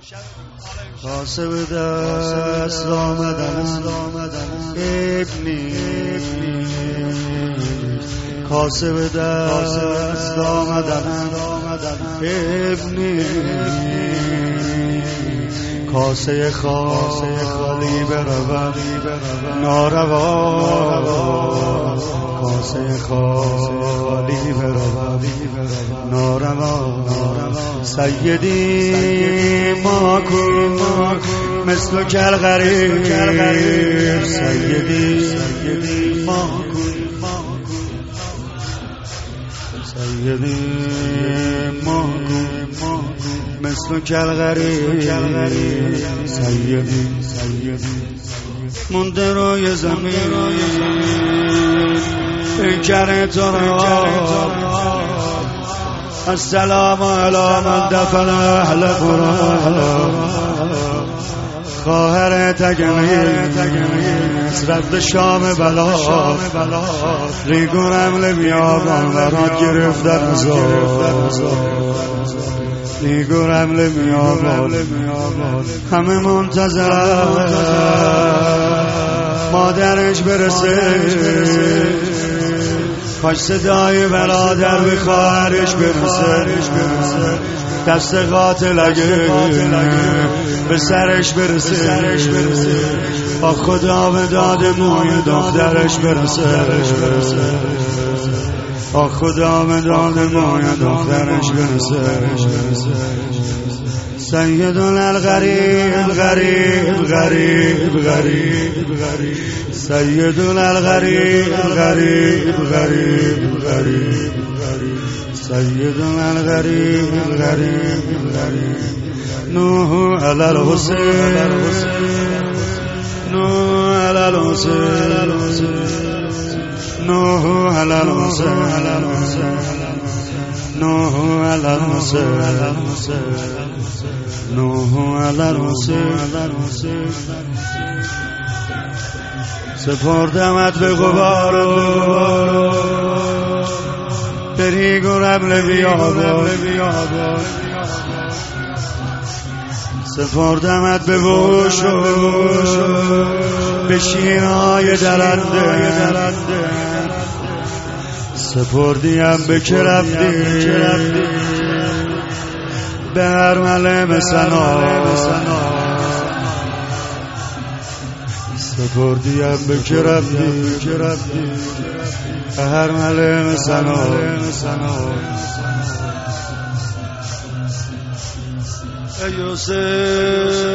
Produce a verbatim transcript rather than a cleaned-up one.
کاسه به دست آمدن ابنی کاسه به دست آمدن ابنی کاسه خالی برود ناروا کاسه خالی برود ناروا سیدی ما کن مثل کل غریب سیدی ما کن سیدی ما کن مثل کل غریب سیدی مونده روی زمین پیکر تو را السلام علی من دفن اهل قرآن خواهر تگمیز رد شام بلا ریگونم لبیابان وراد گرفت در نزار ریگونم لبیابان همه منتظر مادرش برسه کاش صدای برادر به خواهرش برسه دست قاتل اگه به سرش برسه با خدا به داد موی دخترش برسه با خدا به داد موی دخترش برسه سیدنا الغریب غریب غریب غریب سیدنا الغریب غریب غریب غریب سیدنا الغریب غریب غریب نوح علی الحسین نوح علی الحسین نوح علی الحسین نوح علی الحسین نوح علی الحسین سپردمت به غبار بریگ و رمل بیابان سپردمت به وش به شیرهای درنده سپردیم به که رفتی به هر ملم سنا سپردیم به که رفتی به هر ملم سنا ای یوسف